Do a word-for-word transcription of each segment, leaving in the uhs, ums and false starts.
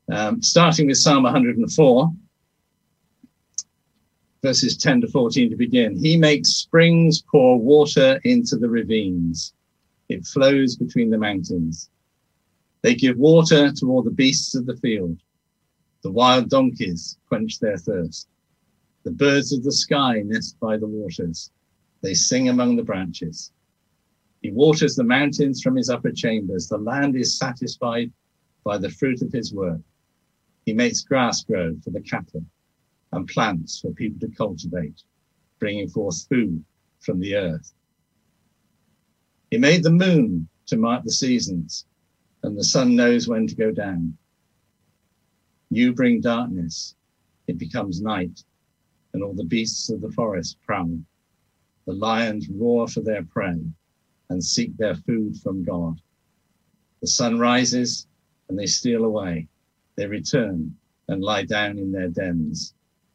Um, starting with Psalm one hundred four, verses ten to fourteen to begin. He makes springs pour water into the ravines. It flows between the mountains. They give water to all the beasts of the field. The wild donkeys quench their thirst. The birds of the sky nest by the waters. They sing among the branches. He waters the mountains from his upper chambers. The land is satisfied by the fruit of his work. He makes grass grow for the cattle and plants for people to cultivate, bringing forth food from the earth. He made the moon to mark the seasons, and the sun knows when to go down. You bring darkness, it becomes night, and all the beasts of the forest prowl. The lions roar for their prey and seek their food from God. The sun rises and they steal away. They return and lie down in their dens.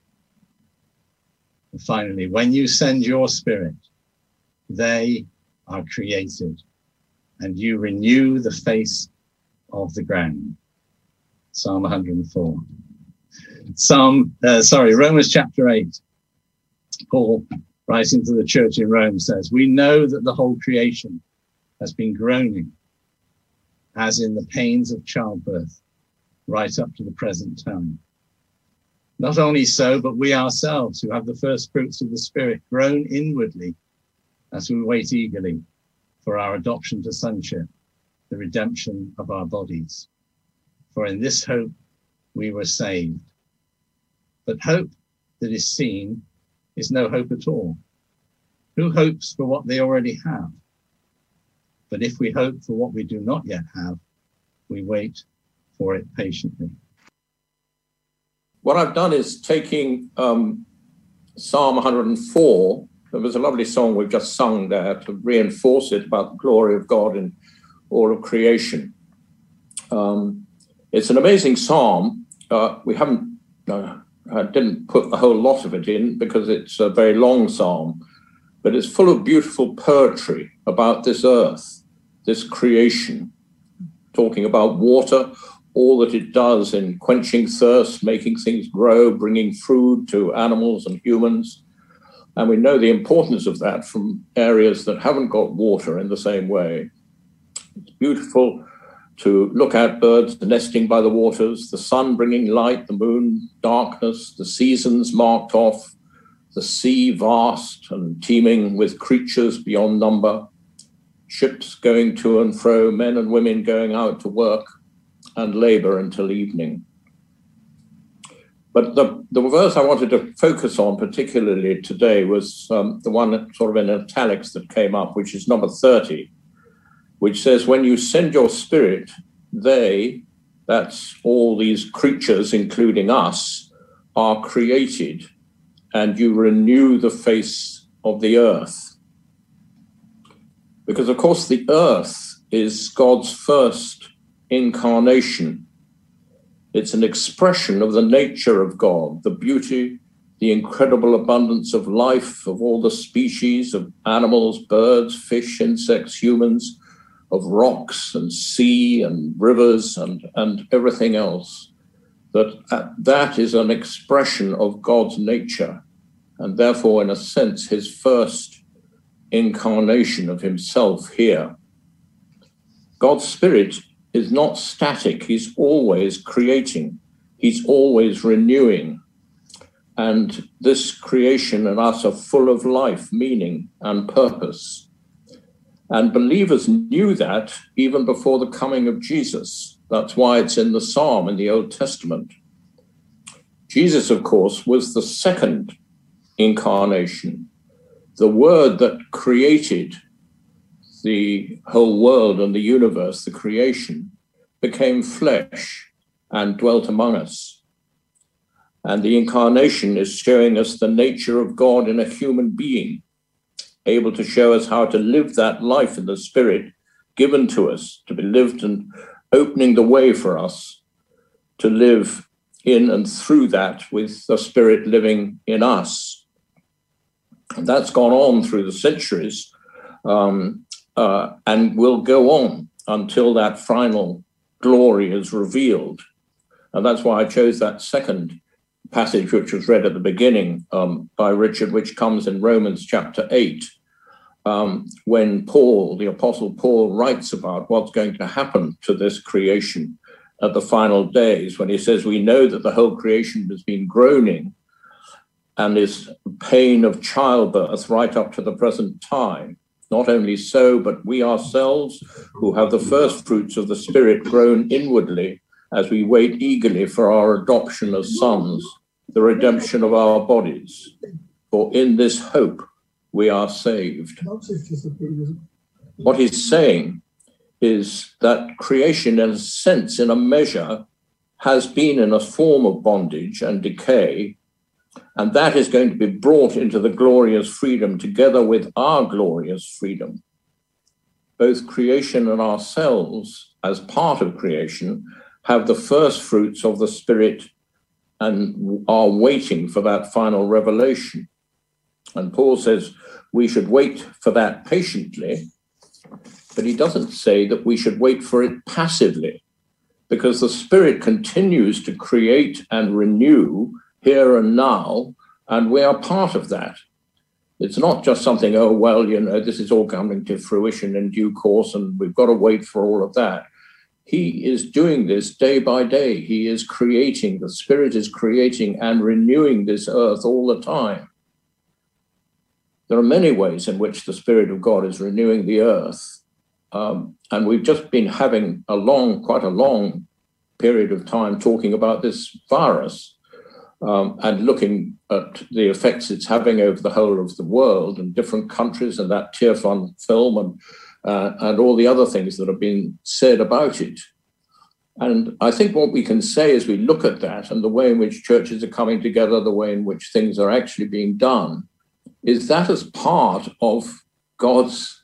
And finally, when you send your spirit, they are created, and you renew the face of the ground. Psalm one hundred four. Psalm, uh, sorry, Romans chapter eight. Paul, writing to the church in Rome, says, we know that the whole creation has been groaning, as in the pains of childbirth, right up to the present time. Not only so, but we ourselves, who have the first fruits of the Spirit, groan inwardly as we wait eagerly for our adoption to sonship, the redemption of our bodies. For in this hope we were saved. But hope that is seen is no hope at all. Who hopes for what they already have? But if we hope for what we do not yet have, we wait for it patiently. What I've done is taking um, Psalm one hundred four. There was a lovely song we've just sung there to reinforce it about the glory of God in all of creation. Um, it's an amazing psalm. Uh, we haven't, uh, I didn't put a whole lot of it in because it's a very long psalm, but it's full of beautiful poetry about this earth, this creation, talking about water, all that it does in quenching thirst, making things grow, bringing food to animals and humans. And we know the importance of that from areas that haven't got water in the same way. It's beautiful to look at birds nesting by the waters, the sun bringing light, the moon, darkness, the seasons marked off, the sea vast and teeming with creatures beyond number, ships going to and fro, men and women going out to work and labor until evening. But the, the verse I wanted to focus on particularly today was um, the one that sort of in italics that came up, which is number thirty, which says, when you send your spirit, they, that's all these creatures, including us, are created, and you renew the face of the earth. Because, of course, the earth is God's first incarnation. It's an expression of the nature of God, the beauty, the incredible abundance of life, of all the species of animals, birds, fish, insects, humans, of rocks and sea and rivers and, and everything else. That uh, that is an expression of God's nature, and therefore, in a sense, his first incarnation of himself here. God's Spirit is not static. He's always creating. He's always renewing. And this creation and us are full of life, meaning, and purpose. And believers knew that even before the coming of Jesus. That's why it's in the Psalm in the Old Testament. Jesus, of course, was the second incarnation, the Word that created the whole world and the universe, the creation, became flesh and dwelt among us. And the incarnation is showing us the nature of God in a human being, able to show us how to live that life in the Spirit given to us, to be lived, and opening the way for us to live in and through that with the Spirit living in us. And that's gone on through the centuries. Um, Uh, and will go on until that final glory is revealed. And that's why I chose that second passage, which was read at the beginning um, by Richard, which comes in Romans chapter eight, um, when Paul, the Apostle Paul, writes about what's going to happen to this creation at the final days, when he says, we know that the whole creation has been groaning and is pain of childbirth right up to the present time. Not only so, but we ourselves who have the first fruits of the Spirit groan inwardly as we wait eagerly for our adoption as sons, the redemption of our bodies. For in this hope we are saved. What he's saying is that creation, in a sense, in a measure, has been in a form of bondage and decay, and that is going to be brought into the glorious freedom together with our glorious freedom. Both creation and ourselves, as part of creation, have the first fruits of the Spirit and are waiting for that final revelation. And Paul says we should wait for that patiently, but he doesn't say that we should wait for it passively, because the Spirit continues to create and renew here and now, and we are part of that. It's not just something, oh, well, you know, this is all coming to fruition in due course, and we've got to wait for all of that. He is doing this day by day. He is creating, the Spirit is creating and renewing this earth all the time. There are many ways in which the Spirit of God is renewing the earth. Um, and we've just been having a long, quite a long period of time talking about this virus um, and looking at the effects it's having over the whole of the world and different countries, and that Tear Fund film and uh, and all the other things that have been said about it. And I think what we can say as we look at that and the way in which churches are coming together, the way in which things are actually being done, is that as part of God's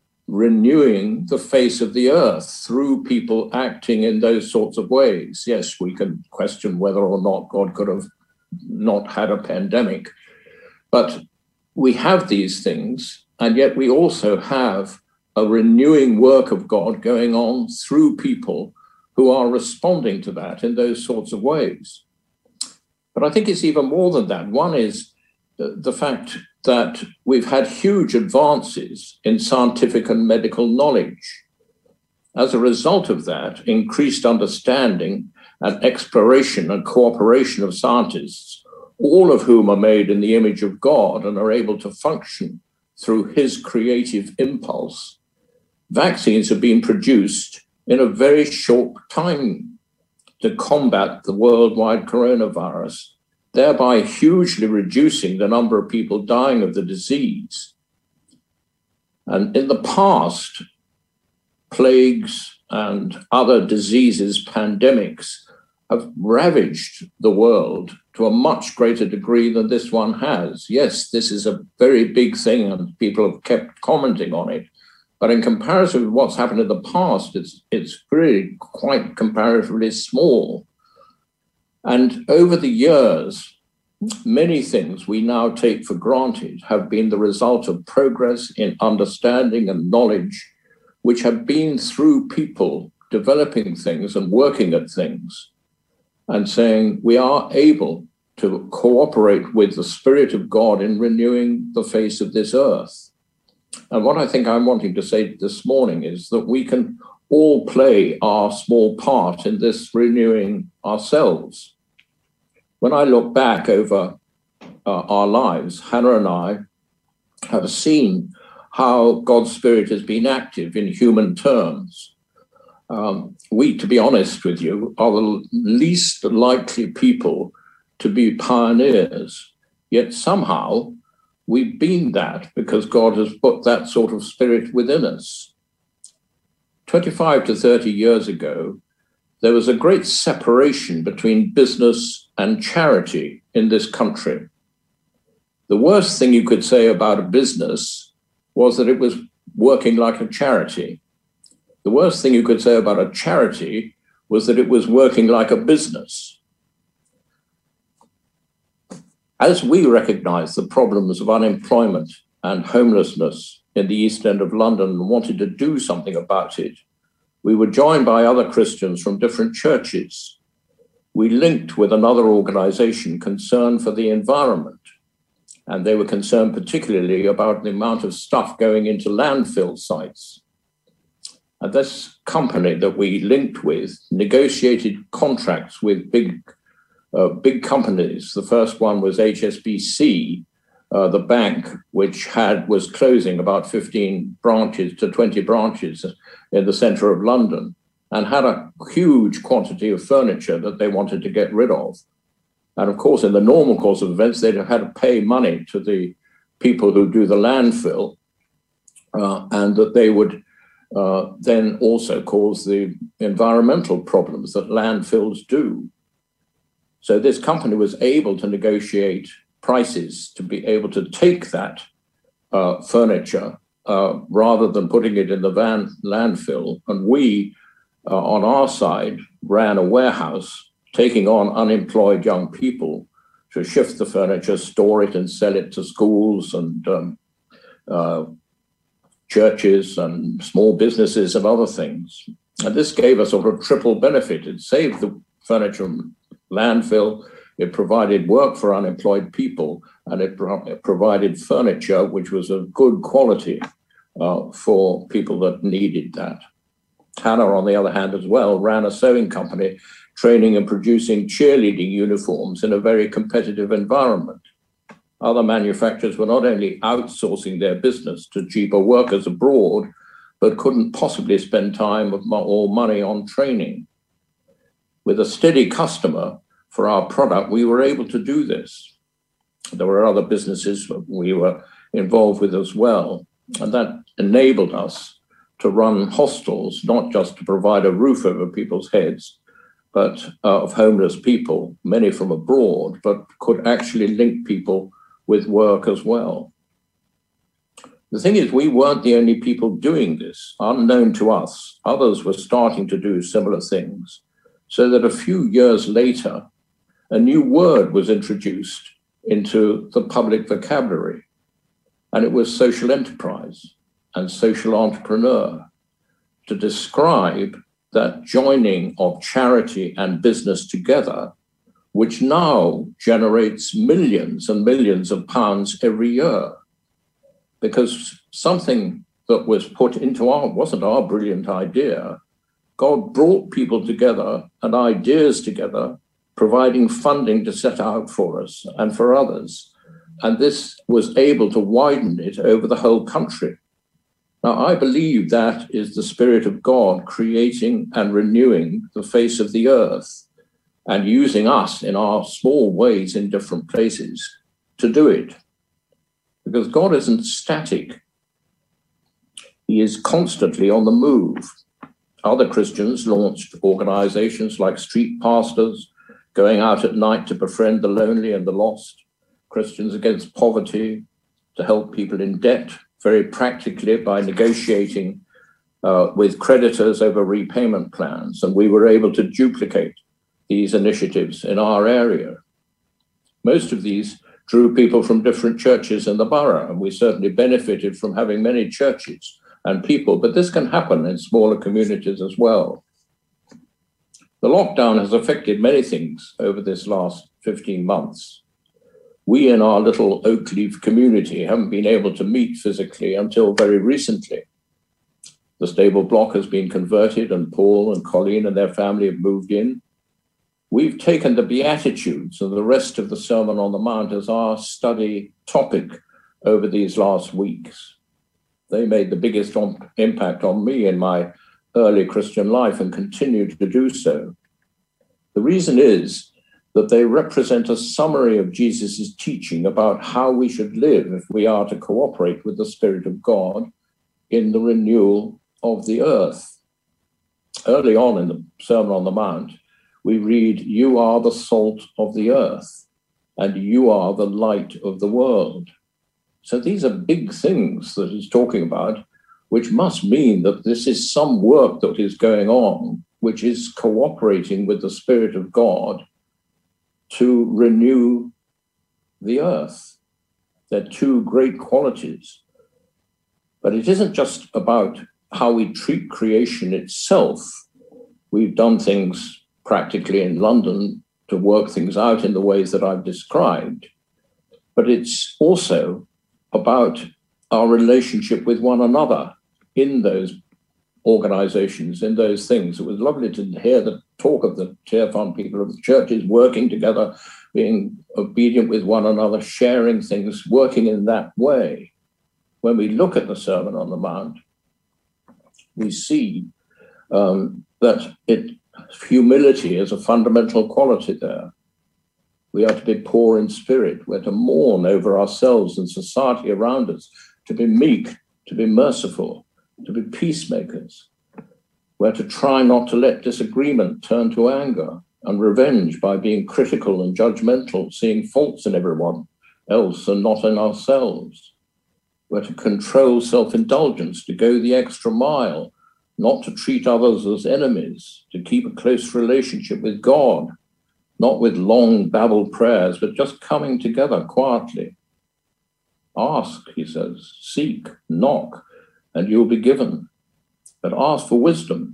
renewing the face of the earth through people acting in those sorts of ways. Yes, we can question whether or not God could have not had a pandemic, but we have these things, and yet we also have a renewing work of God going on through people who are responding to that in those sorts of ways. But I think it's even more than that. One is the, the fact that we've had huge advances in scientific and medical knowledge. As a result of that, increased understanding and exploration and cooperation of scientists, all of whom are made in the image of God and are able to function through his creative impulse. Vaccines have been produced in a very short time to combat the worldwide coronavirus, thereby hugely reducing the number of people dying of the disease. And in the past, plagues and other diseases, pandemics, have ravaged the world to a much greater degree than this one has. Yes, this is a very big thing and people have kept commenting on it. But in comparison with what's happened in the past, it's, it's really quite comparatively small. And over the years, many things we now take for granted have been the result of progress in understanding and knowledge, which have been through people developing things and working at things and saying we are able to cooperate with the Spirit of God in renewing the face of this earth. And what I think I'm wanting to say this morning is that we can all play our small part in this renewing ourselves. When I look back over uh, our lives, Hannah and I have seen how God's Spirit has been active in human terms. Um, we, to be honest with you, are the least likely people to be pioneers, yet somehow we've been that because God has put that sort of spirit within us. twenty-five to thirty years ago, there was a great separation between business and charity in this country. The worst thing you could say about a business was that it was working like a charity. The worst thing you could say about a charity was that it was working like a business. As we recognized the problems of unemployment and homelessness in the East End of London and wanted to do something about it, we were joined by other Christians from different churches. we linked with another organization concerned for the environment. And they were concerned particularly about the amount of stuff going into landfill sites. And this company that we linked with negotiated contracts with big, uh, big companies. The first one was H S B C, uh, the bank, which had was closing about fifteen branches to twenty branches in the center of London, and had a huge quantity of furniture that they wanted to get rid of. And of course, in the normal course of events, they'd have had to pay money to the people who do the landfill, uh, and that they would uh, then also cause the environmental problems that landfills do. So this company was able to negotiate prices to be able to take that uh, furniture uh, rather than putting it in the van landfill. And we, uh, on our side, ran a warehouse taking on unemployed young people to shift the furniture, store it, and sell it to schools and um, uh, churches and small businesses and other things. And this gave a sort of triple benefit. It saved the furniture landfill, it provided work for unemployed people, and it, pro- it provided furniture which was of good quality uh, for people that needed that. Hannah, on the other hand, as well, ran a sewing company training and producing cheerleading uniforms in a very competitive environment. Other manufacturers were not only outsourcing their business to cheaper workers abroad, but couldn't possibly spend time or money on training. With a steady customer for our product, we were able to do this. There were other businesses we were involved with as well, and that enabled us to run hostels, not just to provide a roof over people's heads, but uh, of homeless people, many from abroad, but could actually link people with work as well. The thing is, we weren't the only people doing this. Unknown to us, others were starting to do similar things, so that a few years later, a new word was introduced into the public vocabulary, and it was social enterprise and social entrepreneur, to describe that joining of charity and business together, which now generates millions and millions of pounds every year. Because something that was put into our, wasn't our brilliant idea. God brought people together and ideas together, providing funding to set out for us and for others. And this was able to widen it over the whole country. Now, I believe that is the Spirit of God creating and renewing the face of the earth and using us in our small ways in different places to do it. Because God isn't static. He is constantly on the move. Other Christians launched organizations like street pastors, going out at night to befriend the lonely and the lost, Christians Against Poverty, to help people in debt, very practically by negotiating uh, with creditors over repayment plans. And we were able to duplicate these initiatives in our area. Most of these drew people from different churches in the borough, and we certainly benefited from having many churches and people, but this can happen in smaller communities as well. The lockdown has affected many things over this last fifteen months. We in our little Oakleaf community haven't been able to meet physically until very recently. The stable block has been converted and Paul and Colleen and their family have moved in. We've taken the Beatitudes and the rest of the Sermon on the Mount as our study topic over these last weeks. They made the biggest on, impact on me in my early Christian life and continue to do so. The reason is that they represent a summary of Jesus' teaching about how we should live if we are to cooperate with the Spirit of God in the renewal of the earth. Early on in the Sermon on the Mount, we read, "You are the salt of the earth, and you are the light of the world." So these are big things that he's talking about, which must mean that this is some work that is going on, which is cooperating with the Spirit of God to renew the earth. They're two great qualities. But it isn't just about how we treat creation itself. We've done things practically in London to work things out in the ways that I've described. But it's also about our relationship with one another in those organizations, in those things. It was lovely to hear the talk of the Tearfund people of the churches working together, being obedient with one another, sharing things, working in that way. When we look at the Sermon on the Mount, we see um, that it humility is a fundamental quality there. We are to be poor in spirit. We're to mourn over ourselves and society around us, to be meek, to be merciful, to be peacemakers. We're to try not to let disagreement turn to anger and revenge by being critical and judgmental, seeing faults in everyone else and not in ourselves. We're to control self-indulgence, to go the extra mile, not to treat others as enemies, to keep a close relationship with God, not with long babbled prayers, but just coming together quietly. Ask, he says, seek, knock, and you'll be given. But ask for wisdom.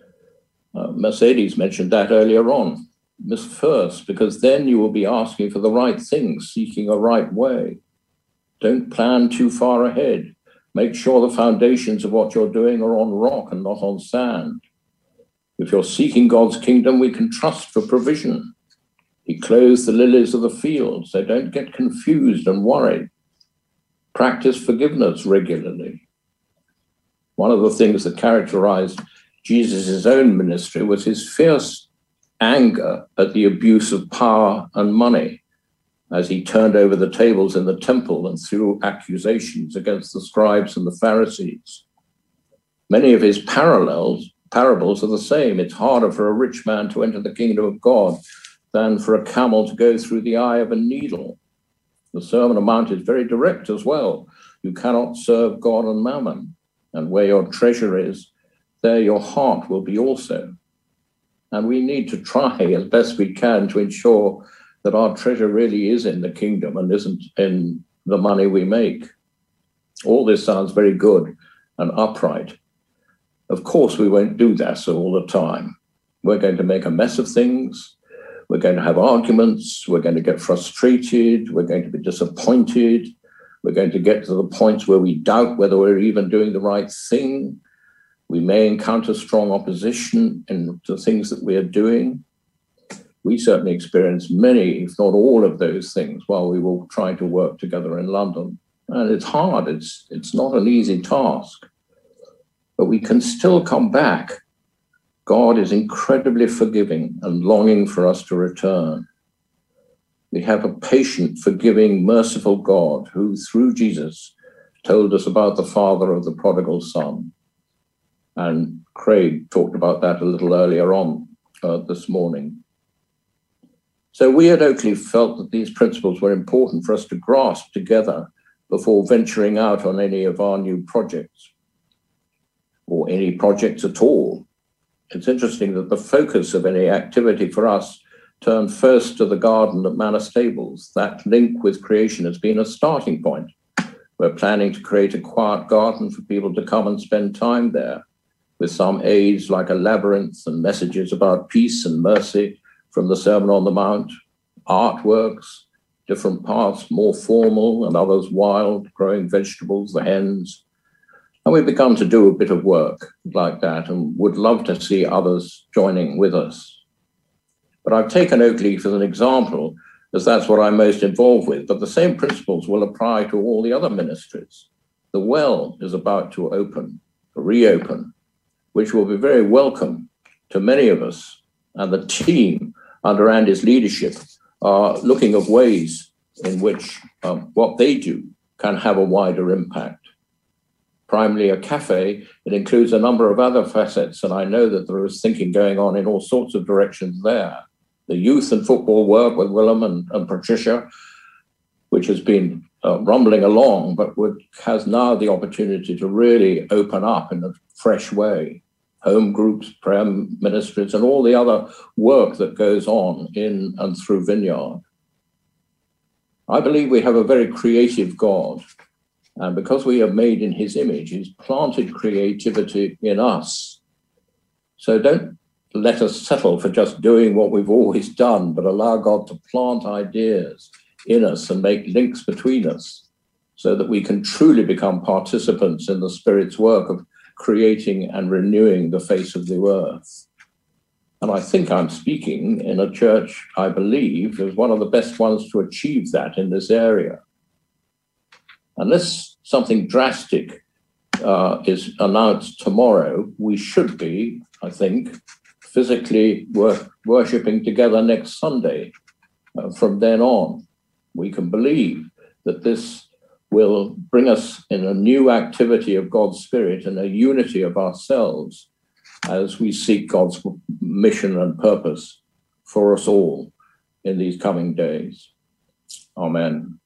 Uh, Mercedes mentioned that earlier on. Miss first, because then you will be asking for the right things, seeking a right way. Don't plan too far ahead. Make sure the foundations of what you're doing are on rock and not on sand. If you're seeking God's kingdom, we can trust for provision. He clothes the lilies of the field, so don't get confused and worried. Practice forgiveness regularly. One of the things that characterized Jesus' own ministry was his fierce anger at the abuse of power and money as he turned over the tables in the temple and threw accusations against the scribes and the Pharisees. Many of his parallels, parables are the same. It's harder for a rich man to enter the kingdom of God than for a camel to go through the eye of a needle. The Sermon on the Mount is very direct as well. You cannot serve God and mammon, and where your treasure is, there your heart will be also. And we need to try as best we can to ensure that our treasure really is in the kingdom and isn't in the money we make. All this sounds very good and upright. Of course, we won't do that all the time. We're going to make a mess of things. We're going to have arguments. We're going to get frustrated. We're going to be disappointed. We're going to get to the points where we doubt whether we're even doing the right thing. We may encounter strong opposition in the things that we are doing. We certainly experienced many, if not all of those things while we were trying to work together in London. And it's hard. It's, it's not an easy task. But we can still come back. God is incredibly forgiving and longing for us to return. We have a patient, forgiving, merciful God who, through Jesus, told us about the father of the prodigal son. And Craig talked about that a little earlier on uh, this morning. So we at Oakley felt that these principles were important for us to grasp together before venturing out on any of our new projects, or any projects at all. It's interesting that the focus of any activity for us turned first to the garden at Manor Stables. That link with creation has been a starting point. We're planning to create a quiet garden for people to come and spend time there, with some aids like a labyrinth and messages about peace and mercy from the Sermon on the Mount, artworks, different parts more formal and others wild, growing vegetables, the hens. And we've begun to do a bit of work like that and would love to see others joining with us. But I've taken Oakleaf as an example, as that's what I'm most involved with. But the same principles will apply to all the other ministries. The well is about to open, reopen, which will be very welcome to many of us. And the team under Andy's leadership are looking at ways in which um, what they do can have a wider impact. Primarily a cafe, it includes a number of other facets, and I know that there is thinking going on in all sorts of directions there. The youth and football work with Willem and, and Patricia, which has been uh, rumbling along, but would, has now the opportunity to really open up in a fresh way. Home groups, prayer ministries, and all the other work that goes on in and through Vineyard. I believe we have a very creative God. And because we are made in his image, he's planted creativity in us. So don't let us settle for just doing what we've always done, but allow God to plant ideas in us and make links between us so that we can truly become participants in the Spirit's work of creating and renewing the face of the earth. And I think I'm speaking in a church, I believe, is one of the best ones to achieve that in this area. Unless something drastic uh, is announced tomorrow, we should be, I think, physically wor- worshipping together next Sunday. Uh, from then on, we can believe that this will bring us in a new activity of God's Spirit and a unity of ourselves as we seek God's mission and purpose for us all in these coming days. Amen.